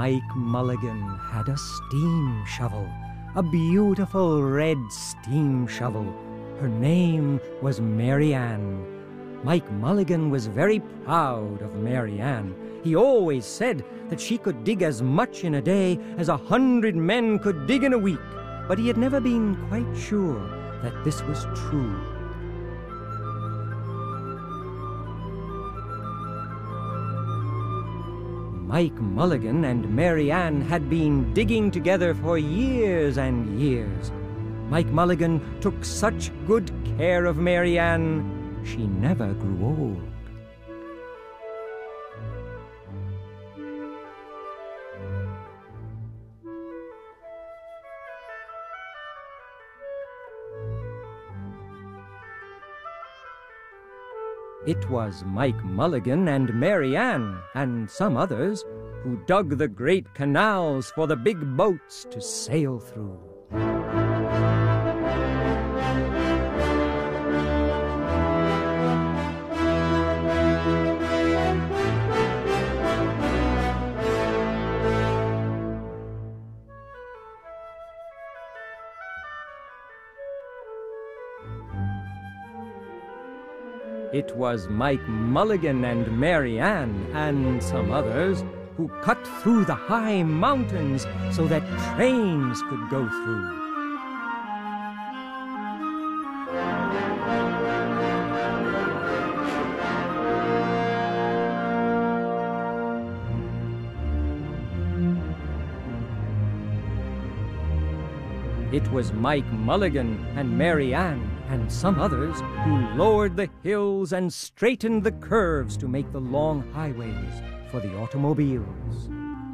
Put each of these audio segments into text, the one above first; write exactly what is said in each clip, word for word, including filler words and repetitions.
Mike Mulligan had a steam shovel, a beautiful red steam shovel. Her name was Mary Ann. Mike Mulligan was very proud of Mary Ann. He always said that she could dig as much in a day as a hundred men could dig in a week, but he had never been quite sure that this was true. Mike Mulligan and Mary Ann had been digging together for years and years. Mike Mulligan took such good care of Mary Ann, she never grew old. It was Mike Mulligan and Mary Ann, and some others, who dug the great canals for the big boats to sail through. It was Mike Mulligan and Mary Ann, and some others, who cut through the high mountains so that trains could go through. It was Mike Mulligan and Mary Ann, and some others, who lowered the hills and straightened the curves to make the long highways for the automobiles.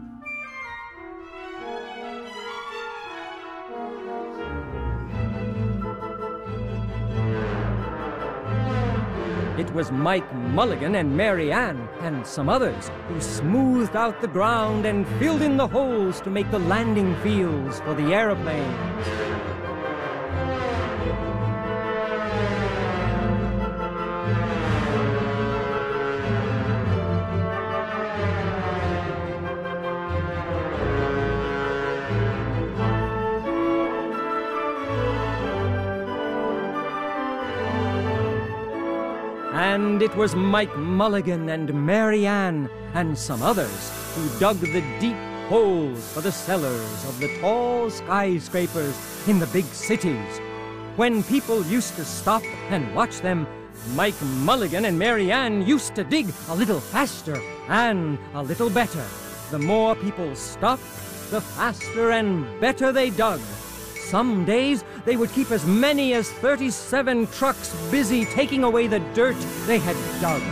It was Mike Mulligan and Mary Ann, and some others, who smoothed out the ground and filled in the holes to make the landing fields for the aeroplanes. And it was Mike Mulligan and Mary Ann, and some others, who dug the deep holes for the cellars of the tall skyscrapers in the big cities. When people used to stop and watch them, Mike Mulligan and Mary Ann used to dig a little faster and a little better. The more people stopped, the faster and better they dug. Some days, they would keep as many as thirty-seven trucks busy taking away the dirt they had dug.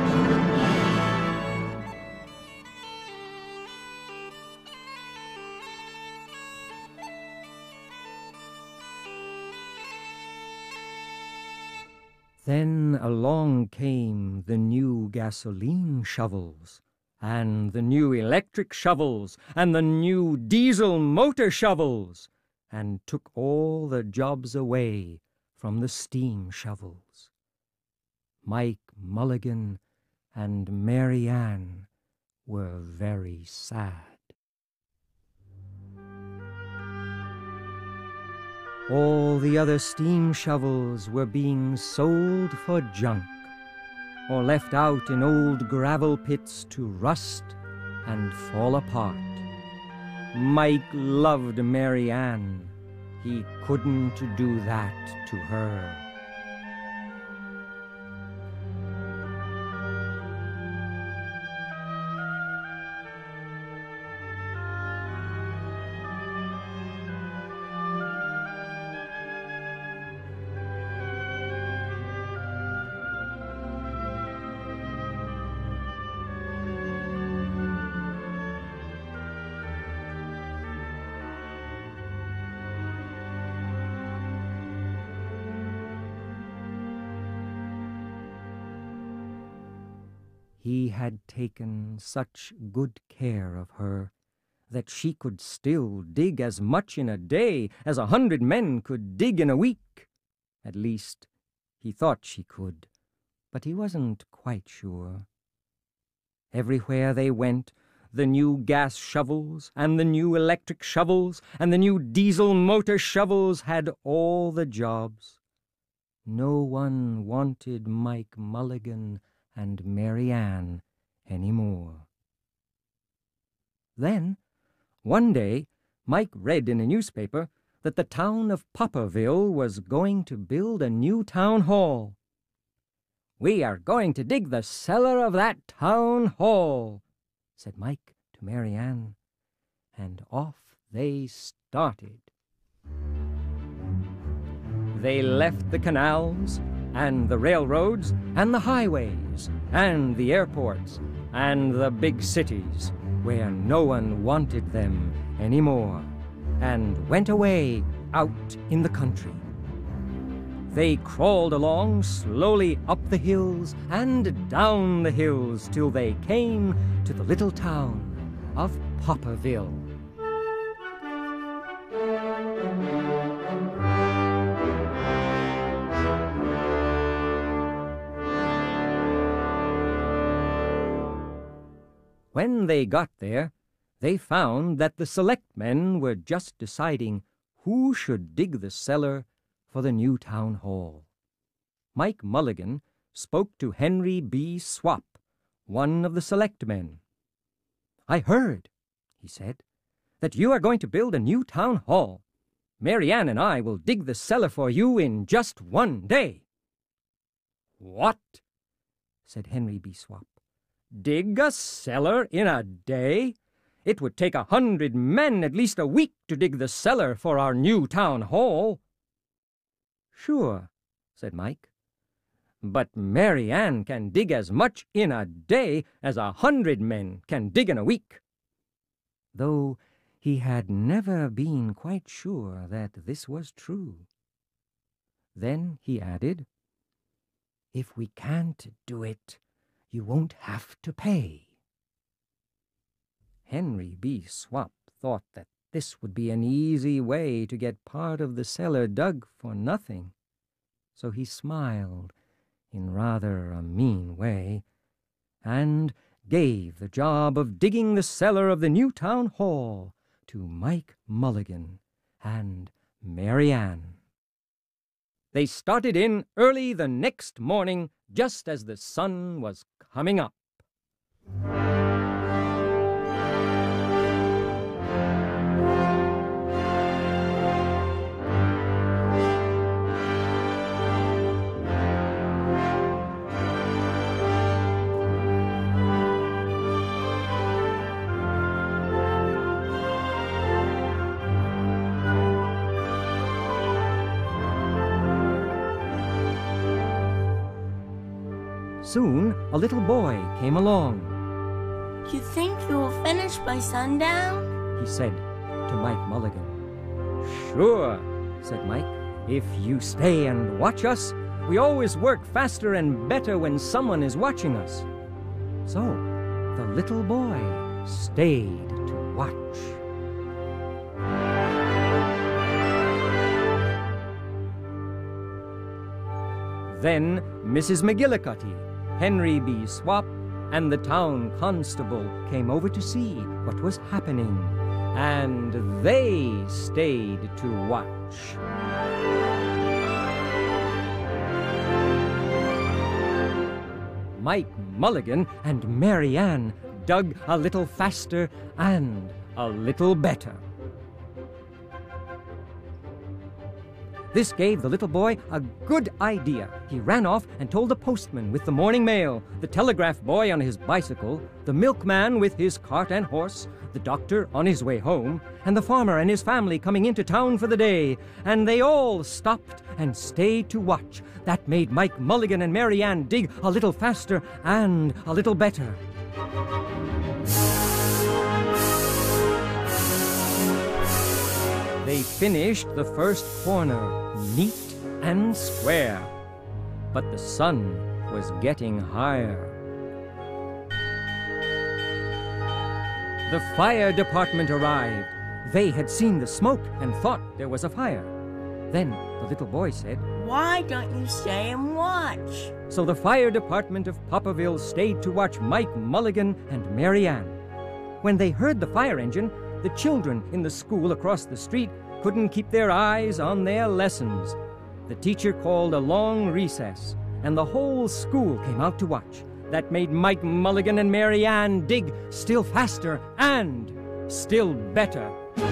Then along came the new gasoline shovels, and the new electric shovels, and the new diesel motor shovels, and took all the jobs away from the steam shovels. Mike Mulligan and Mary Ann were very sad. All the other steam shovels were being sold for junk, or left out in old gravel pits to rust and fall apart. Mike loved Mary Ann. He couldn't do that to her. He had taken such good care of her that she could still dig as much in a day as a hundred men could dig in a week. At least, he thought she could, but he wasn't quite sure. Everywhere they went, the new gas shovels, and the new electric shovels, and the new diesel motor shovels had all the jobs. No one wanted Mike Mulligan and Mary Ann any more. Then, one day, Mike read in a newspaper that the town of Popperville was going to build a new town hall. "We are going to dig the cellar of that town hall," said Mike to Mary Ann, and off they started. They left the canals, and the railroads, and the highways, and the airports, and the big cities, where no one wanted them anymore, and went away out in the country. They crawled along slowly up the hills and down the hills till they came to the little town of Popperville. When they got there, they found that the selectmen were just deciding who should dig the cellar for the new town hall. Mike Mulligan spoke to Henry B. Swap, one of the selectmen. "I heard," he said, "that you are going to build a new town hall. Mary Ann and I will dig the cellar for you in just one day." "What?" said Henry B. Swap. "Dig a cellar in a day? It would take a hundred men at least a week to dig the cellar for our new town hall." "Sure," said Mike. "But Mary Ann can dig as much in a day as a hundred men can dig in a week." Though he had never been quite sure that this was true. Then he added, "If we can't do it, you won't have to pay." Henry B. Swap thought that this would be an easy way to get part of the cellar dug for nothing, so he smiled in rather a mean way, and gave the job of digging the cellar of the new town hall to Mike Mulligan and Mary Ann. They started in early the next morning, just as the sun was coming up. Soon a little boy came along. "You think you will finish by sundown?" he said to Mike Mulligan. "Sure," said Mike. "If you stay and watch us, we always work faster and better when someone is watching us." So the little boy stayed to watch. Then Missus McGillicuddy, Henry B. Swap, and the town constable came over to see what was happening, and they stayed to watch. Mike Mulligan and Mary Ann dug a little faster and a little better. This gave the little boy a good idea. He ran off and told the postman with the morning mail, the telegraph boy on his bicycle, the milkman with his cart and horse, the doctor on his way home, and the farmer and his family coming into town for the day. And they all stopped and stayed to watch. That made Mike Mulligan and Mary Ann dig a little faster and a little better. They finished the first corner neat and square, but the sun was getting higher. The fire department arrived. They had seen the smoke and thought there was a fire. Then the little boy said, "Why don't you stay and watch?" So the fire department of Popperville stayed to watch Mike Mulligan and Mary Ann. When they heard the fire engine, the children in the school across the street couldn't keep their eyes on their lessons. The teacher called a long recess, and the whole school came out to watch. That made Mike Mulligan and Mary Ann dig still faster and still better.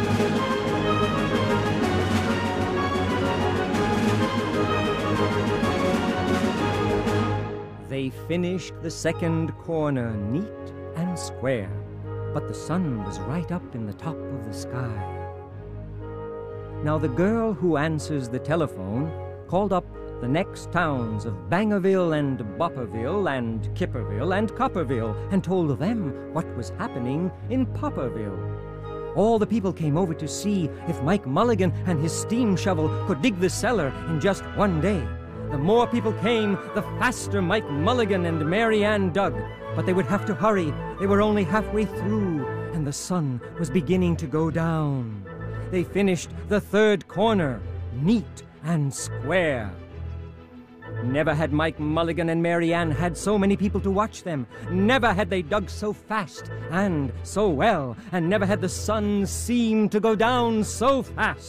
They finished the second corner neat and square, but the sun was right up in the top of the sky. Now the girl who answers the telephone called up the next towns of Bangerville and Bopperville and Kipperville and Copperville and told them what was happening in Popperville. All the people came over to see if Mike Mulligan and his steam shovel could dig the cellar in just one day. The more people came, the faster Mike Mulligan and Mary Ann dug. But they would have to hurry. They were only halfway through, and the sun was beginning to go down. They finished the third corner, neat and square. Never had Mike Mulligan and Mary Ann had so many people to watch them. Never had they dug so fast and so well, and never had the sun seemed to go down so fast.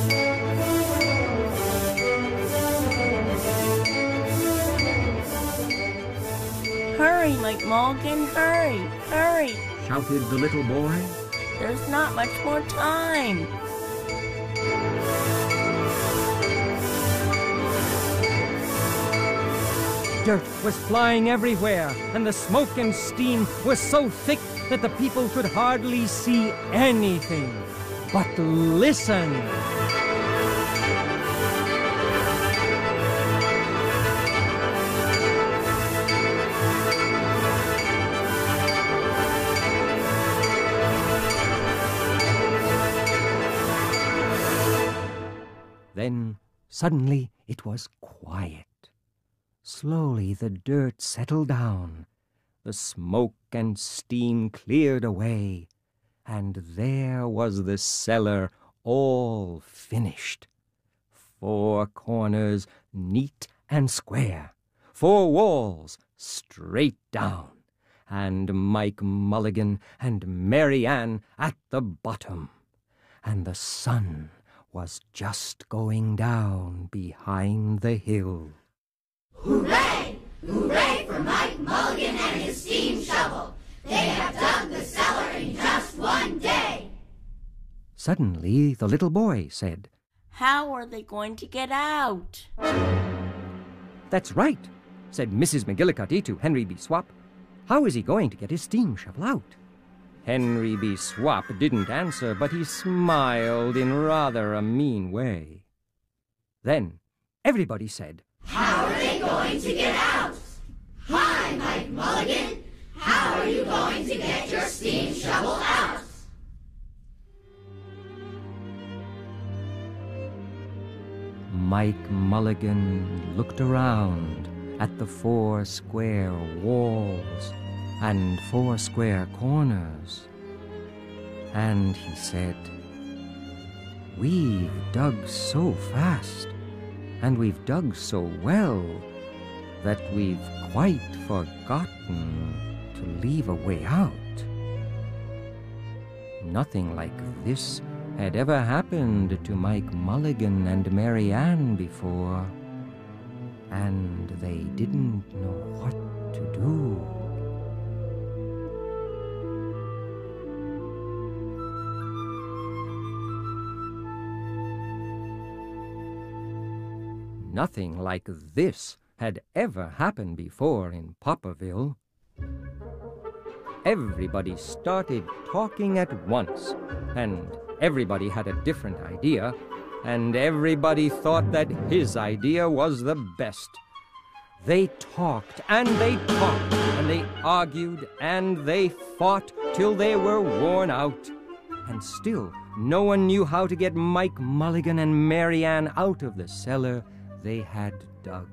Hurry, Mike Mulligan, hurry, hurry. Shouted the little boy. There's not much more time. Dirt was flying everywhere, and the smoke and steam was so thick that the people could hardly see anything. But listen! Then, suddenly, it was quiet. Slowly the dirt settled down, the smoke and steam cleared away, and there was the cellar all finished. Four corners neat and square, four walls straight down, and Mike Mulligan and Mary Ann at the bottom, and the sun was just going down behind the hill. Hooray! Hooray for Mike Mulligan and his steam shovel! They have dug the cellar in just one day! Suddenly the little boy said, How are they going to get out? That's right, said Missus McGillicuddy to Henry B. Swap. How is he going to get his steam shovel out? Henry B. Swap didn't answer, but he smiled in rather a mean way. Then everybody said, How are they going to get out? Hi, Mike Mulligan. How are you going to get your steam shovel out? Mike Mulligan looked around at the four square walls and four square corners, and he said, We've dug so fast, and we've dug so well, that we've quite forgotten to leave a way out. Nothing like this had ever happened to Mike Mulligan and Mary Ann before, and they didn't know what to do. Nothing like this had ever happened before in Popperville. Everybody started talking at once, and everybody had a different idea, and everybody thought that his idea was the best. They talked, and they talked, and they argued, and they fought till they were worn out. And still, no one knew how to get Mike Mulligan and Mary Ann out of the cellar they had dug.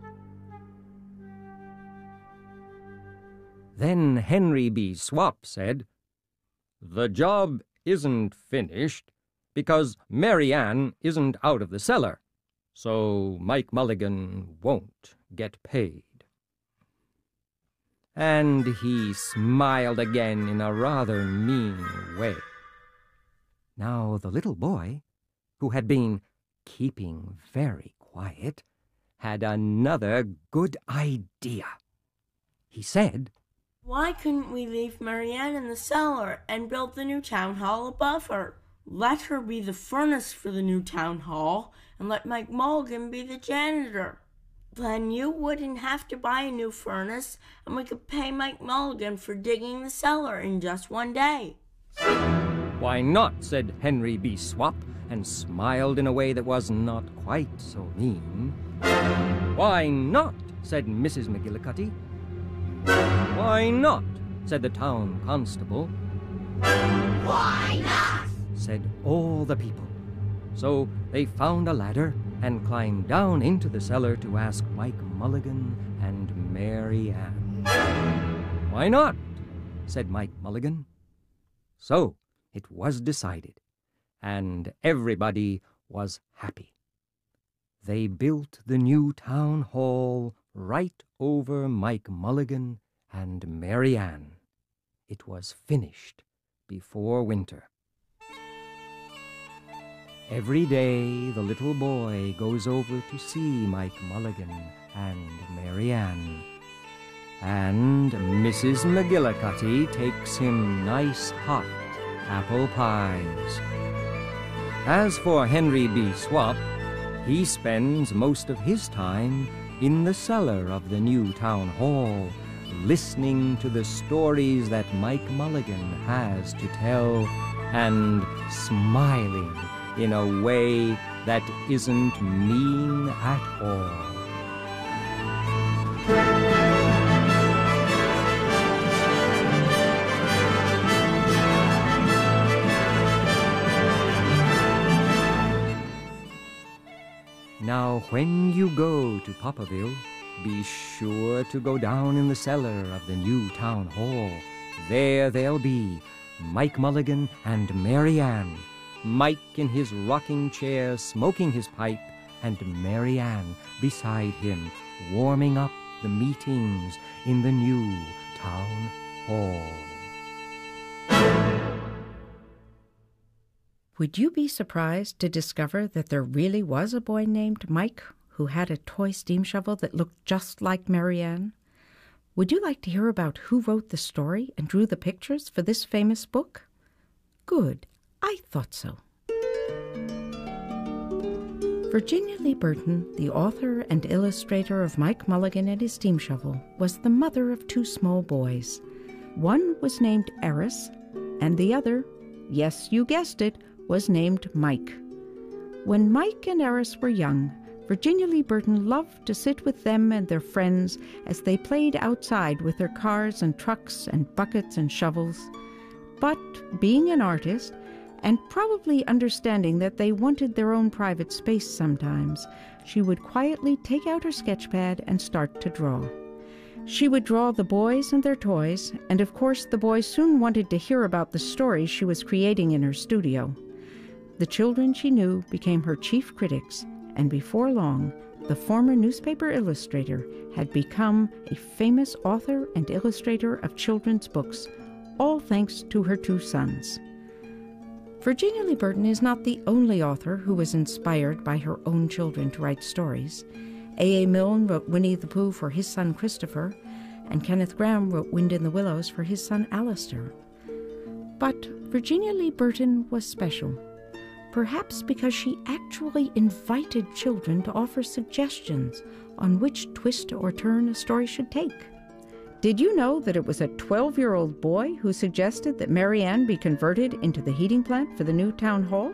Then Henry B. Swap said, The job isn't finished because Mary Ann isn't out of the cellar, so Mike Mulligan won't get paid. And he smiled again in a rather mean way. Now the little boy, who had been keeping very quiet, had another good idea. He said, Why couldn't we leave Marianne in the cellar and build the new town hall above her? Let her be the furnace for the new town hall, and let Mike Mulligan be the janitor. Then you wouldn't have to buy a new furnace, and we could pay Mike Mulligan for digging the cellar in just one day. Why not? Said Henry B. Swap, and smiled in a way that was not quite so mean. Why not? Said Missus McGillicuddy. Why not? Said the town constable. Why not? Said all the people. So they found a ladder and climbed down into the cellar to ask Mike Mulligan and Mary Ann. Why not? Said Mike Mulligan. So it was decided, and everybody was happy. They built the new town hall right over Mike Mulligan and Mary Ann. It was finished before winter. Every day the little boy goes over to see Mike Mulligan and Mary Ann, and Missus McGillicuddy takes him nice hot apple pies. As for Henry B. Swap, he spends most of his time in the cellar of the new town hall, listening to the stories that Mike Mulligan has to tell, and smiling in a way that isn't mean at all. Now, when you go to Poppleville, be sure to go down in the cellar of the new town hall. There they'll be, Mike Mulligan and Mary Ann, Mike in his rocking chair smoking his pipe, and Mary Ann beside him warming up the meetings in the new town hall. Would you be surprised to discover that there really was a boy named Mike who had a toy steam shovel that looked just like Mary Ann? Would you like to hear about who wrote the story and drew the pictures for this famous book? Good. I thought so. Virginia Lee Burton, the author and illustrator of Mike Mulligan and his steam shovel, was the mother of two small boys. One was named Eris, and the other, yes, you guessed it, was named Mike. When Mike and Eris were young, Virginia Lee Burton loved to sit with them and their friends as they played outside with their cars and trucks and buckets and shovels. But being an artist, and probably understanding that they wanted their own private space sometimes, she would quietly take out her sketchpad and start to draw. She would draw the boys and their toys, and of course the boys soon wanted to hear about the stories she was creating in her studio. The children she knew became her chief critics, and before long, the former newspaper illustrator had become a famous author and illustrator of children's books, all thanks to her two sons. Virginia Lee Burton is not the only author who was inspired by her own children to write stories. A A Milne wrote Winnie the Pooh for his son Christopher, and Kenneth Grahame wrote Wind in the Willows for his son Alistair. But Virginia Lee Burton was special, perhaps because she actually invited children to offer suggestions on which twist or turn a story should take. Did you know that it was a twelve-year-old boy who suggested that Mary Ann be converted into the heating plant for the new town hall?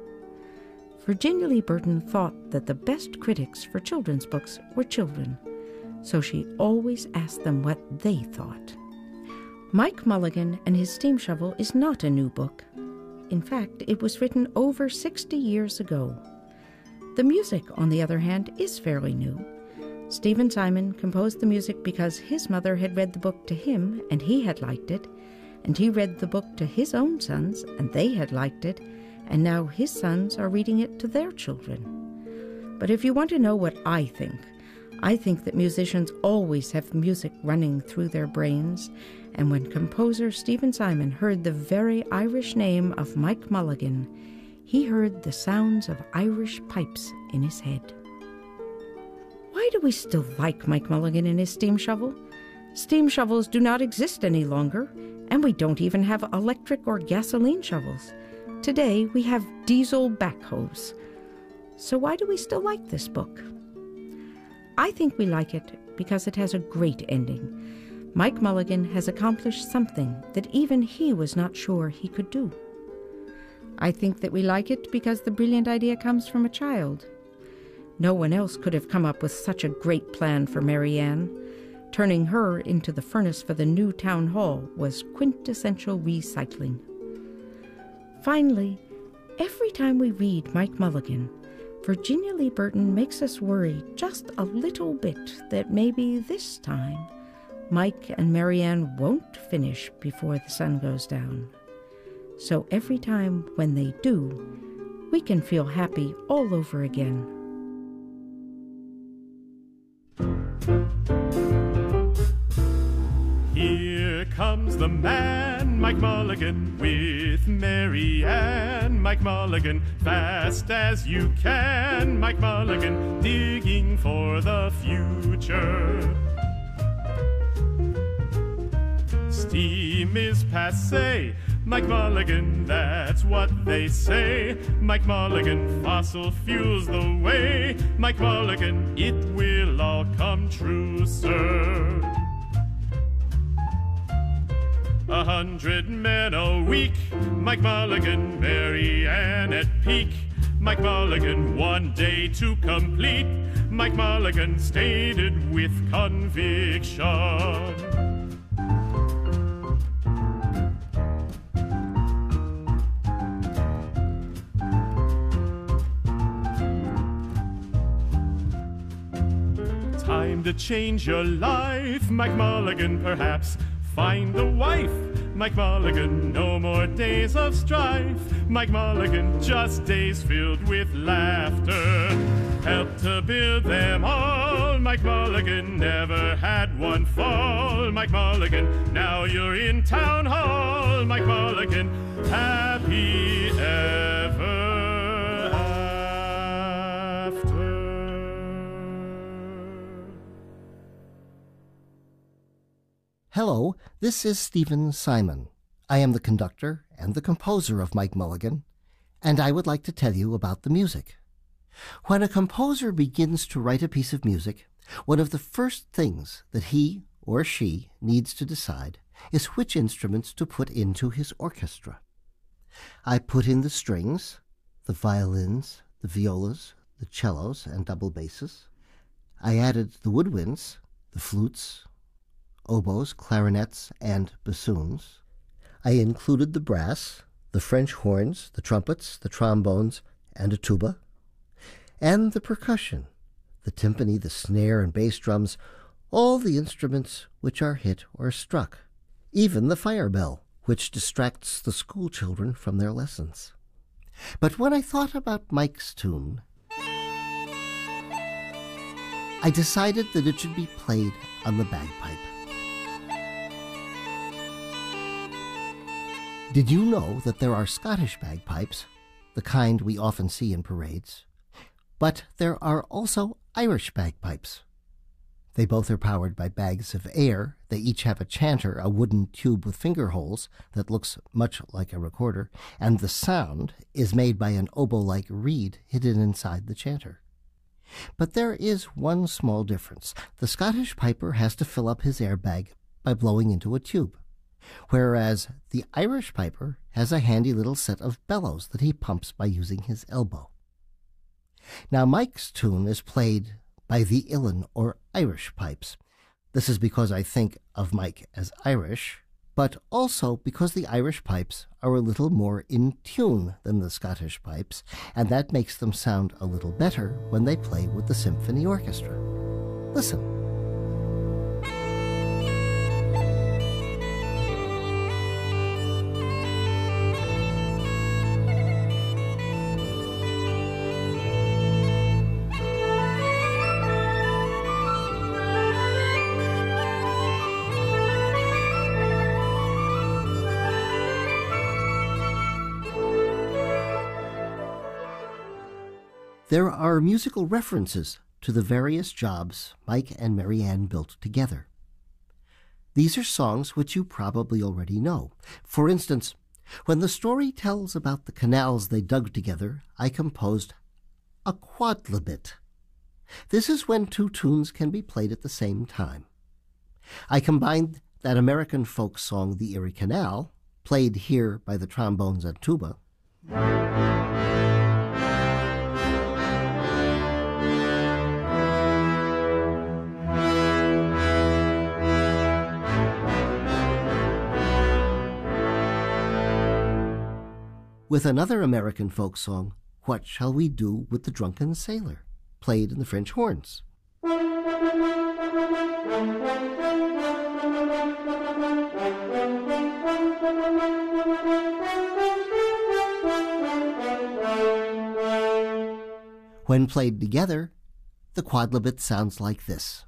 Virginia Lee Burton thought that the best critics for children's books were children, so she always asked them what they thought. Mike Mulligan and his steam shovel is not a new book. In fact, it was written over sixty years ago. The music, on the other hand, is fairly new. Stephen Simon composed the music because his mother had read the book to him and he had liked it, and he read the book to his own sons and they had liked it, and now his sons are reading it to their children. But if you want to know what I think, I think that musicians always have music running through their brains, and when composer Stephen Simon heard the very Irish name of Mike Mulligan, he heard the sounds of Irish pipes in his head. Why do we still like Mike Mulligan and his steam shovel? Steam shovels do not exist any longer, and we don't even have electric or gasoline shovels. Today we have diesel backhoes. So why do we still like this book? I think we like it because it has a great ending. Mike Mulligan has accomplished something that even he was not sure he could do. I think that we like it because the brilliant idea comes from a child. No one else could have come up with such a great plan for Mary Ann. Turning her into the furnace for the new town hall was quintessential recycling. Finally, every time we read Mike Mulligan, Virginia Lee Burton makes us worry just a little bit that maybe this time Mike and Mary Ann won't finish before the sun goes down. So every time when they do, we can feel happy all over again. Here comes the man, Mike Mulligan, with Mary Ann. Mike Mulligan, fast as you can. Mike Mulligan, digging for the future. Steam is passé, Mike Mulligan, that's what they say. Mike Mulligan, fossil fuels the way. Mike Mulligan, it will all come true, sir. A hundred men a week, Mike Mulligan, Mary Ann at peak. Mike Mulligan, one day to complete. Mike Mulligan, stated with conviction. Time to change your life, Mike Mulligan, perhaps find a wife. Mike Mulligan, no more days of strife. Mike Mulligan, just days filled with laughter. Help to build them all. Mike Mulligan never had one fall. Mike Mulligan, now you're in town hall. Mike Mulligan, happy ever after. Hello, this is Stephen Simon. I am the conductor and the composer of Mike Mulligan, and I would like to tell you about the music. When a composer begins to write a piece of music, one of the first things that he or she needs to decide is which instruments to put into his orchestra. I put in the strings, the violins, the violas, the cellos, and double basses. I added the woodwinds, the flutes, oboes, clarinets, and bassoons. I included the brass, the French horns, the trumpets, the trombones, and a tuba, and the percussion, the timpani, the snare, and bass drums, all the instruments which are hit or struck, even the fire bell, which distracts the school children from their lessons. But when I thought about Mike's tune, I decided that it should be played on the bagpipe. Did you know that there are Scottish bagpipes, the kind we often see in parades? But there are also Irish bagpipes. They both are powered by bags of air. They each have a chanter, a wooden tube with finger holes that looks much like a recorder, and the sound is made by an oboe-like reed hidden inside the chanter. But there is one small difference. The Scottish piper has to fill up his air bag by blowing into a tube, whereas the Irish piper has a handy little set of bellows that he pumps by using his elbow. Now Mike's tune is played by the Uilleann or Irish pipes. This is because I think of Mike as Irish, but also because the Irish pipes are a little more in tune than the Scottish pipes, and that makes them sound a little better when they play with the symphony orchestra. Listen. There are musical references to the various jobs Mike and Mary Ann built together. These are songs which you probably already know. For instance, when the story tells about the canals they dug together, I composed a quadlibet. This is when two tunes can be played at the same time. I combined that American folk song, The Erie Canal, played here by the trombones and tuba, with another American folk song, What Shall We Do with the Drunken Sailor, played in the French horns. When played together, the quadlibet sounds like this.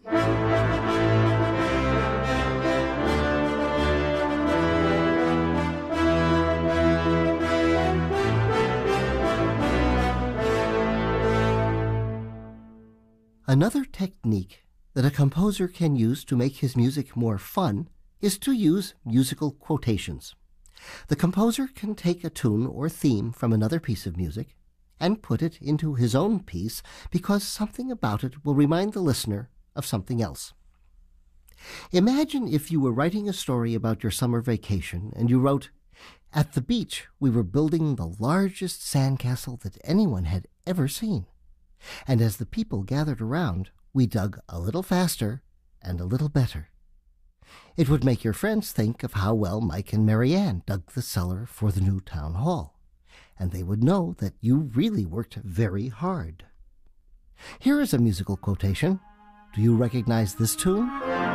Another technique that a composer can use to make his music more fun is to use musical quotations. The composer can take a tune or theme from another piece of music and put it into his own piece because something about it will remind the listener of something else. Imagine if you were writing a story about your summer vacation and you wrote, "At the beach we were building the largest sandcastle that anyone had ever seen. And as the people gathered around, we dug a little faster and a little better." It would make your friends think of how well Mike and Mary Ann dug the cellar for the new town hall, and they would know that you really worked very hard. Here is a musical quotation. Do you recognize this tune?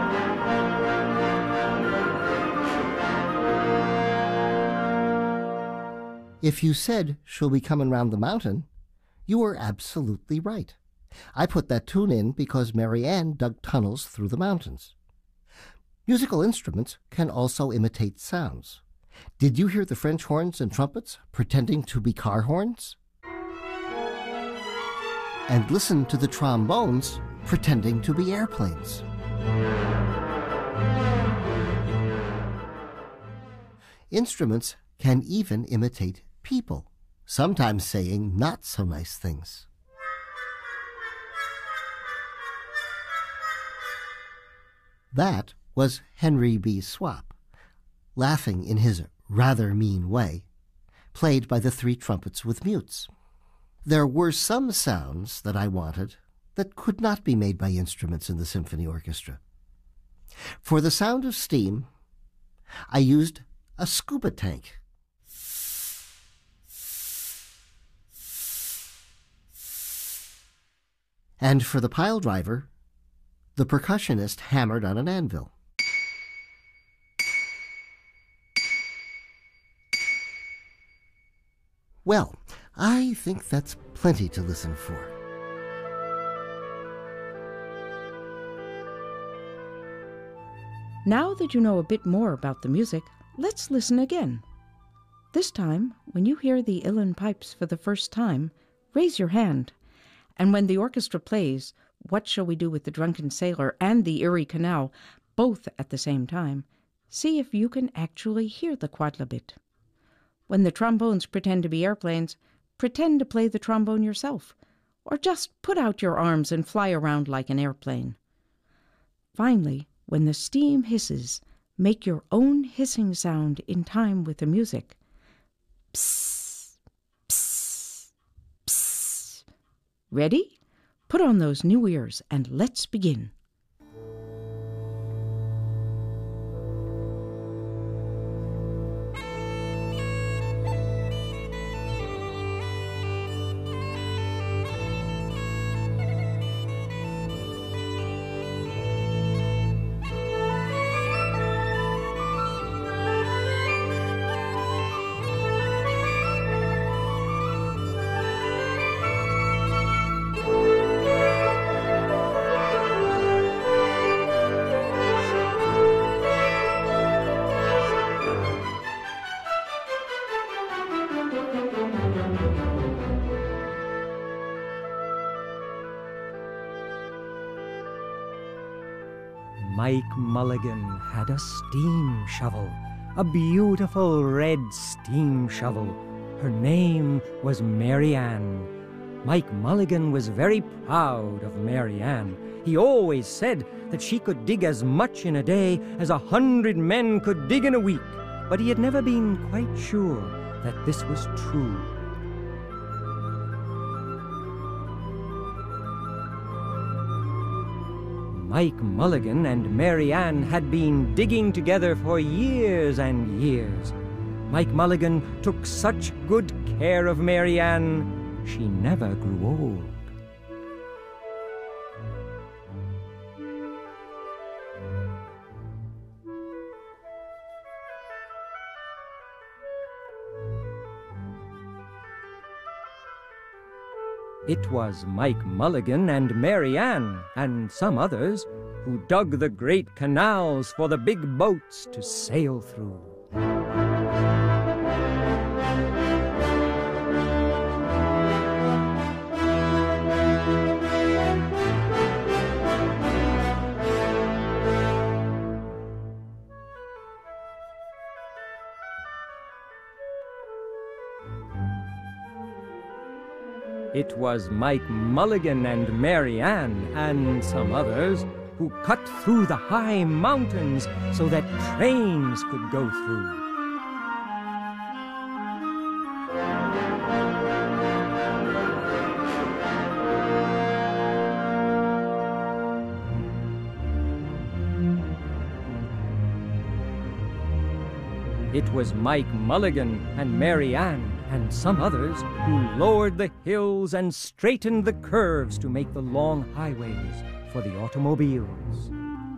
If you said, "She'll be coming round the mountain," you were absolutely right. I put that tune in because Mary Ann dug tunnels through the mountains. Musical instruments can also imitate sounds. Did you hear the French horns and trumpets pretending to be car horns? And listen to the trombones pretending to be airplanes. Instruments can even imitate people, sometimes saying not so nice things. That was Henry B. Swap, laughing in his rather mean way, played by the three trumpets with mutes. There were some sounds that I wanted that could not be made by instruments in the symphony orchestra. For the sound of steam, I used a scuba tank. And for the pile driver, the percussionist hammered on an anvil. Well, I think that's plenty to listen for. Now that you know a bit more about the music, let's listen again. This time, when you hear the uilleann pipes for the first time, raise your hand. And when the orchestra plays What Shall We Do with the Drunken Sailor and the Erie Canal, both at the same time, see if you can actually hear the quadlibet. When the trombones pretend to be airplanes, pretend to play the trombone yourself, or just put out your arms and fly around like an airplane. Finally, when the steam hisses, make your own hissing sound in time with the music. Psst, psst, psst. Ready? Put on those new ears and let's begin. Mike Mulligan had a steam shovel, a beautiful red steam shovel. Her name was Mary Ann. Mike Mulligan was very proud of Mary Ann. He always said that she could dig as much in a day as a hundred men could dig in a week, but he had never been quite sure that this was true. Mike Mulligan and Mary Ann had been digging together for years and years. Mike Mulligan took such good care of Mary Ann, she never grew old. It was Mike Mulligan and Mary Ann and some others who dug the great canals for the big boats to sail through. It was Mike Mulligan and Mary Ann and some others who cut through the high mountains so that trains could go through. It was Mike Mulligan and Mary Ann and some others who lowered the hills and straightened the curves to make the long highways for the automobiles.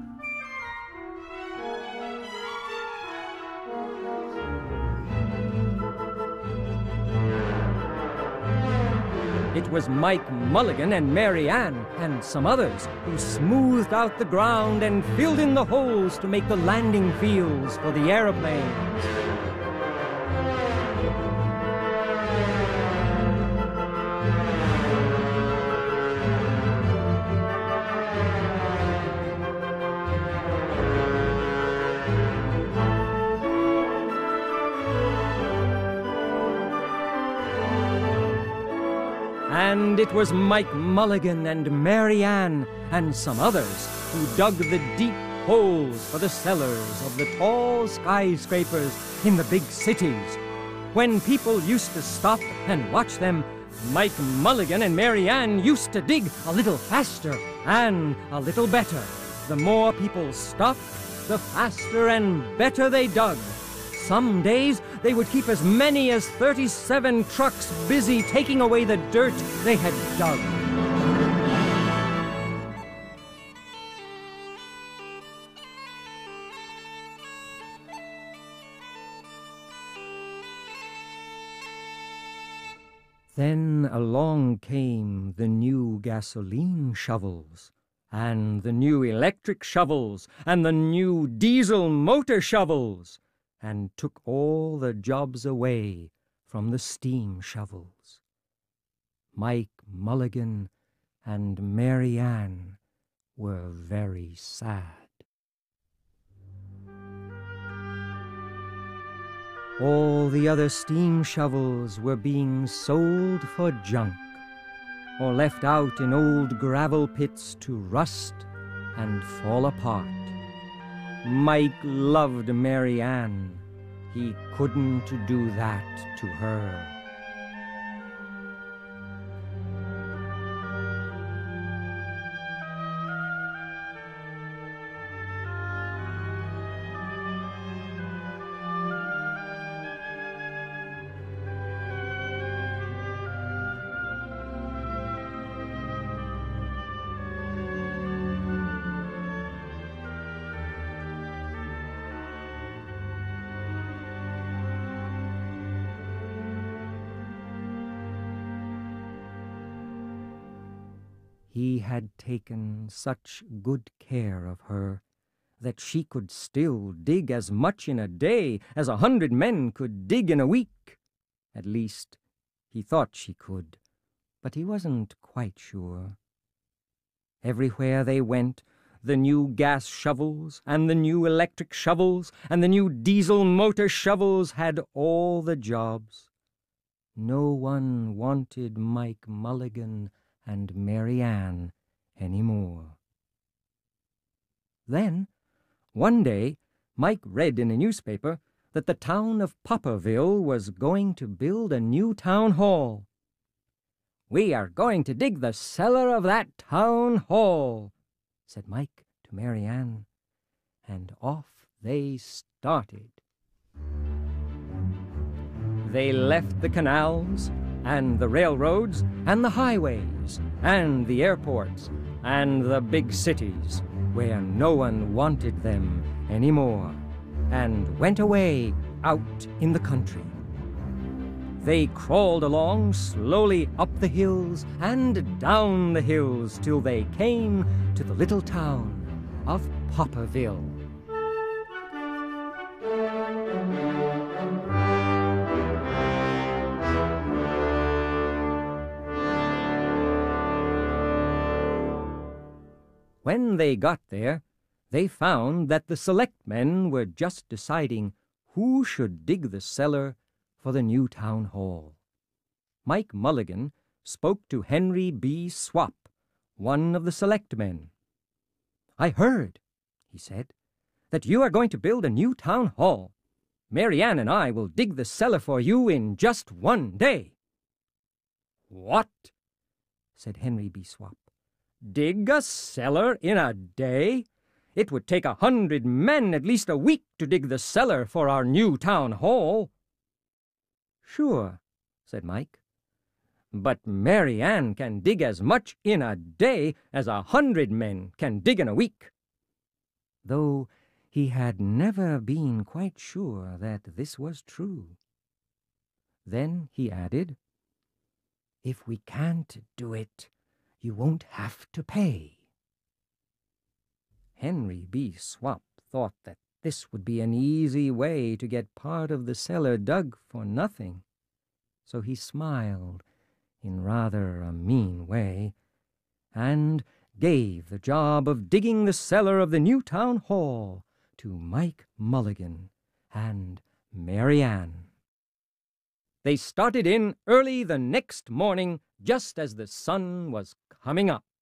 It was Mike Mulligan and Mary Ann and some others who smoothed out the ground and filled in the holes to make the landing fields for the aeroplanes. And it was Mike Mulligan and Mary Ann and some others who dug the deep holes for the cellars of the tall skyscrapers in the big cities. When people used to stop and watch them, Mike Mulligan and Mary Ann used to dig a little faster and a little better. The more people stopped, the faster and better they dug. Some days, they would keep as many as thirty-seven trucks busy taking away the dirt they had dug. Then along came the new gasoline shovels, and the new electric shovels, and the new diesel motor shovels, and took all the jobs away from the steam shovels. Mike Mulligan and Mary Ann were very sad. All the other steam shovels were being sold for junk, or left out in old gravel pits to rust and fall apart. Mike loved Mary Ann. He couldn't do that to her. He had taken such good care of her that she could still dig as much in a day as a hundred men could dig in a week. At least, he thought she could, but he wasn't quite sure. Everywhere they went, the new gas shovels, and the new electric shovels, and the new diesel motor shovels had all the jobs. No one wanted Mike Mulligan and Mary Ann any more. Then, one day, Mike read in a newspaper that the town of Popperville was going to build a new town hall. "We are going to dig the cellar of that town hall," said Mike to Mary Ann, and off they started. They left the canals, and the railroads, and the highways, and the airports, and the big cities, where no one wanted them anymore, and went away out in the country. They crawled along slowly up the hills and down the hills till they came to the little town of Popperville. When they got there, they found that the selectmen were just deciding who should dig the cellar for the new town hall. Mike Mulligan spoke to Henry B. Swap, one of the selectmen. "I heard," he said, "that you are going to build a new town hall. Mary Ann and I will dig the cellar for you in just one day." "What?" said Henry B. Swap. "Dig a cellar in a day? It would take a hundred men at least a week to dig the cellar for our new town hall." "Sure," said Mike. "But Mary Ann can dig as much in a day as a hundred men can dig in a week." Though he had never been quite sure that this was true. Then he added, "If we can't do it, you won't have to pay." Henry B. Swap thought that this would be an easy way to get part of the cellar dug for nothing, so he smiled in rather a mean way, and gave the job of digging the cellar of the new town hall to Mike Mulligan and Mary Ann. They started in early the next morning, just as the sun was coming up.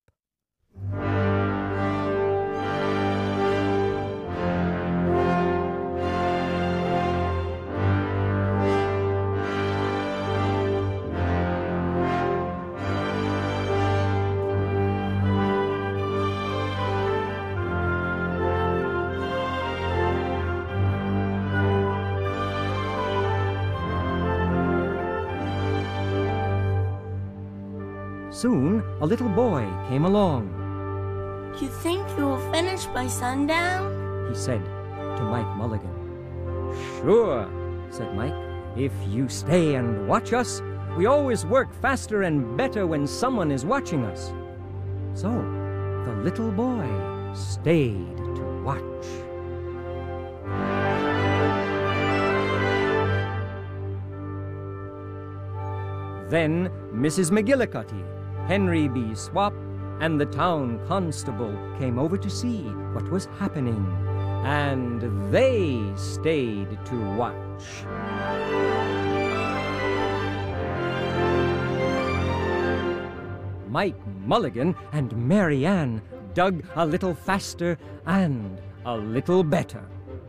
Soon a little boy came along. "You think you will finish by sundown?" he said to Mike Mulligan. "Sure," said Mike. "If you stay and watch us, we always work faster and better when someone is watching us." So the little boy stayed to watch. Then Missus McGillicuddy, Henry B. Swap, and the town constable came over to see what was happening, and they stayed to watch. Mike Mulligan and Mary Ann dug a little faster and a little better.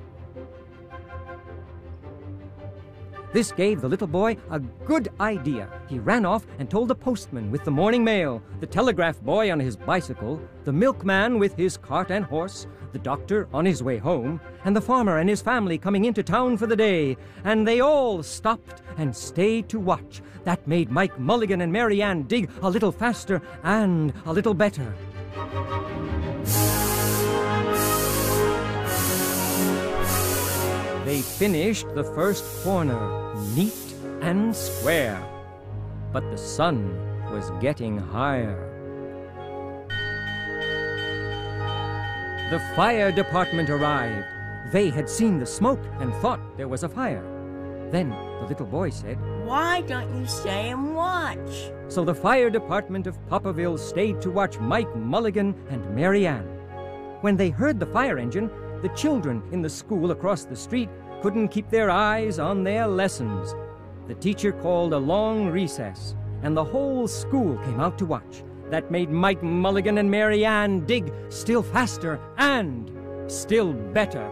This gave the little boy a good idea. He ran off and told the postman with the morning mail, the telegraph boy on his bicycle, the milkman with his cart and horse, the doctor on his way home, and the farmer and his family coming into town for the day. And they all stopped and stayed to watch. That made Mike Mulligan and Mary Ann dig a little faster and a little better. They finished the first corner neat and square, but the sun was getting higher. The fire department arrived. They had seen the smoke and thought there was a fire. Then the little boy said, "Why don't you stay and watch?" So the fire department of Popperville stayed to watch Mike Mulligan and Mary Ann. When they heard the fire engine, the children in the school across the street couldn't keep their eyes on their lessons. The teacher called a long recess, and the whole school came out to watch. That made Mike Mulligan and Mary Ann dig still faster and still better.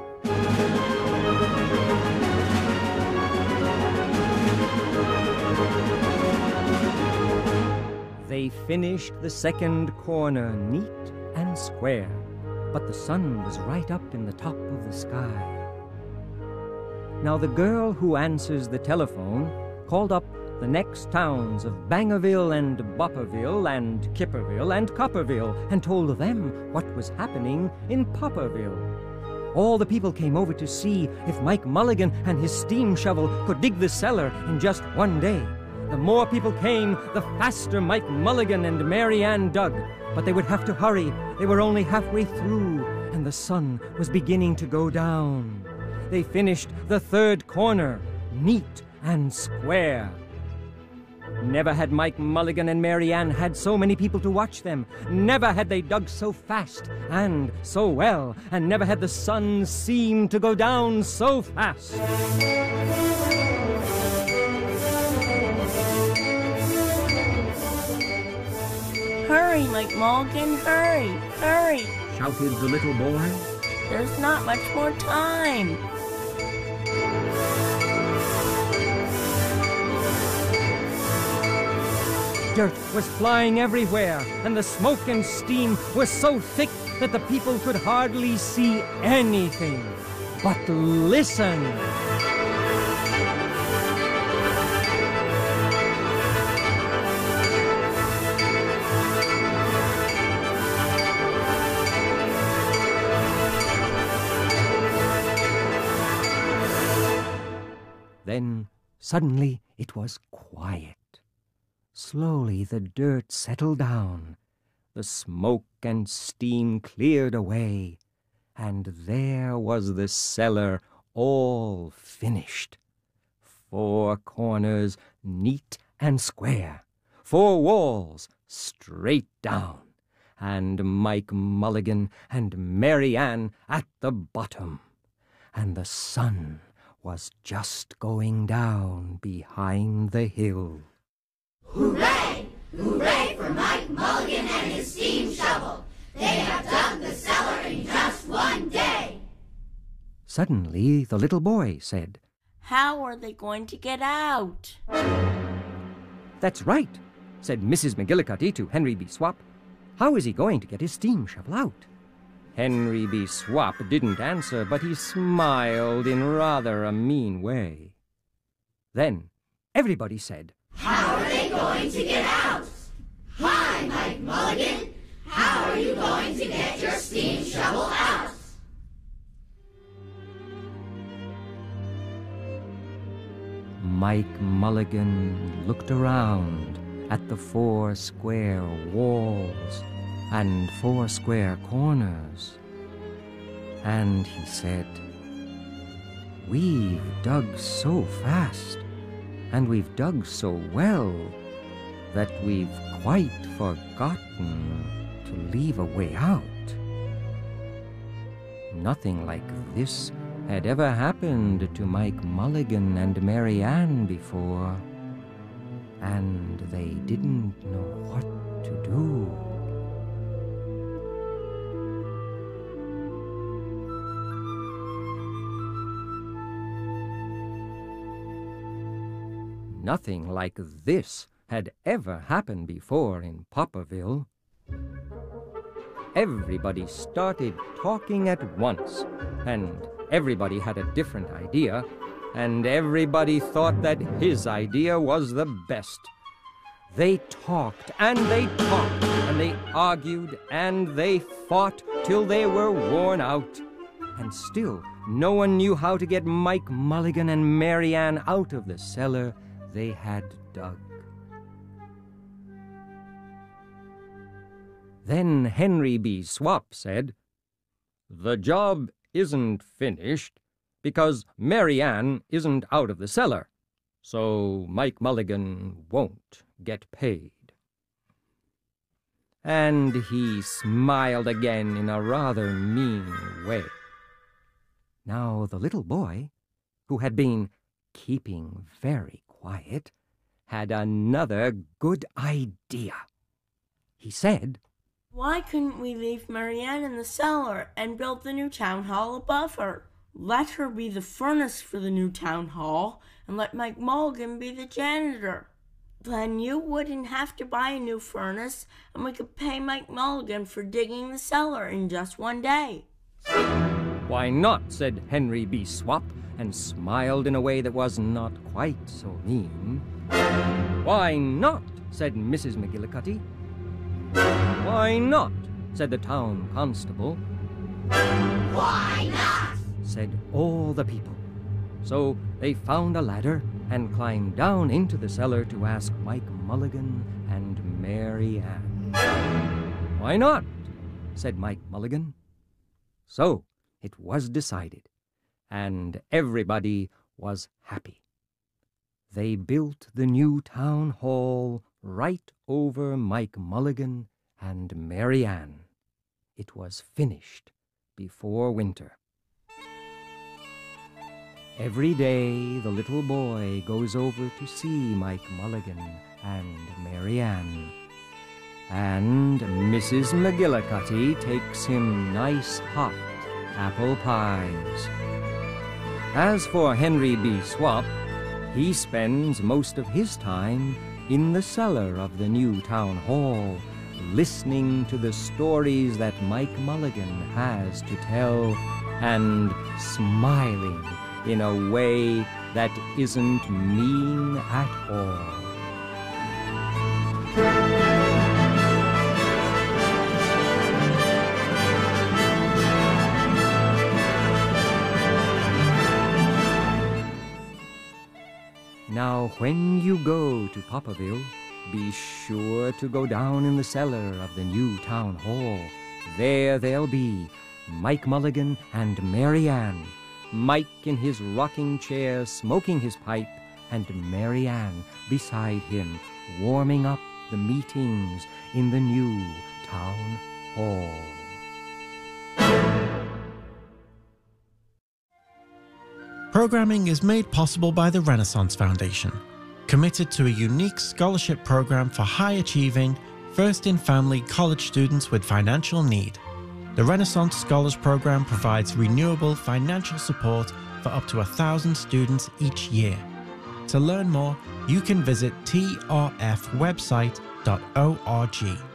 They finished the second corner neat and square, but the sun was right up in the top of the sky. Now the girl who answers the telephone called up the next towns of Bangerville and Bopperville and Kipperville and Copperville and told them what was happening in Popperville. All the people came over to see if Mike Mulligan and his steam shovel could dig the cellar in just one day. The more people came, the faster Mike Mulligan and Mary Ann dug. But they would have to hurry. They were only halfway through, and the sun was beginning to go down. They finished the third corner, neat and square. Never had Mike Mulligan and Mary Ann had so many people to watch them. Never had they dug so fast and so well, and never had the sun seemed to go down so fast. Hurry, Mike Mulligan, hurry, hurry, shouted the little boy. There's not much more time. Dirt was flying everywhere, and the smoke and steam was so thick that the people could hardly see anything. But listen! Then, suddenly, it was quiet. Slowly the dirt settled down, the smoke and steam cleared away, and there was the cellar all finished. Four corners neat and square, four walls straight down, and Mike Mulligan and Mary Ann at the bottom, and the sun was just going down behind the hill. Hooray! Hooray for Mike Mulligan and his steam shovel! They have dug the cellar in just one day! Suddenly the little boy said, How are they going to get out? That's right, said Missus McGillicuddy to Henry B. Swap. How is he going to get his steam shovel out? Henry B. Swap didn't answer, but he smiled in rather a mean way. Then everybody said, How are they going to get out? Hi, Mike Mulligan. How are you going to get your steam shovel out? Mike Mulligan looked around at the four square walls and four square corners, and he said, We've dug so fast, and we've dug so well, that we've quite forgotten to leave a way out. Nothing like this had ever happened to Mike Mulligan and Mary Ann before, and they didn't know what to do. Nothing like this had ever happened before in Popperville. Everybody started talking at once, and everybody had a different idea, and everybody thought that his idea was the best. They talked, and they talked, and they argued, and they fought till they were worn out. And still, no one knew how to get Mike Mulligan and Mary Ann out of the cellar they had dug. Then Henry B. Swap said, The job isn't finished because Mary Ann isn't out of the cellar, so Mike Mulligan won't get paid. and he smiled again in a rather mean way. Now the little boy, who had been keeping very quiet, had another good idea. He said, "Why couldn't we leave Marianne in the cellar and build the new town hall above her? Let her be the furnace for the new town hall, and let Mike Mulligan be the janitor. Then you wouldn't have to buy a new furnace, and we could pay Mike Mulligan for digging the cellar in just one day." "Why not?" said Henry B. Swap, and smiled in a way that was not quite so mean. "Why not?" said Missus McGillicuddy. "Why not?" said the town constable. Why not? Said all the people. So they found a ladder and climbed down into the cellar to ask Mike Mulligan and Mary Ann. "Why not?" said Mike Mulligan. So it was decided, and everybody was happy. They built the new town hall right over Mike Mulligan and Mary Ann. It was finished before winter. Every day the little boy goes over to see Mike Mulligan and Mary Ann, and Missus McGillicuddy takes him nice hot apple pies. As for Henry B. Swap, he spends most of his time in the cellar of the new town hall, listening to the stories that Mike Mulligan has to tell, and smiling in a way that isn't mean at all. Now, when you go to Popperville, be sure to go down in the cellar of the new town hall. There they'll be Mike Mulligan and Mary Ann, Mike in his rocking chair smoking his pipe, and Mary Ann beside him warming up the meetings in the new town hall. Programming is made possible by the Renaissance Foundation, committed to a unique scholarship program for high-achieving, first-in-family college students with financial need. The Renaissance Scholars Program provides renewable financial support for up to a thousand students each year. To learn more, you can visit t r f website dot org.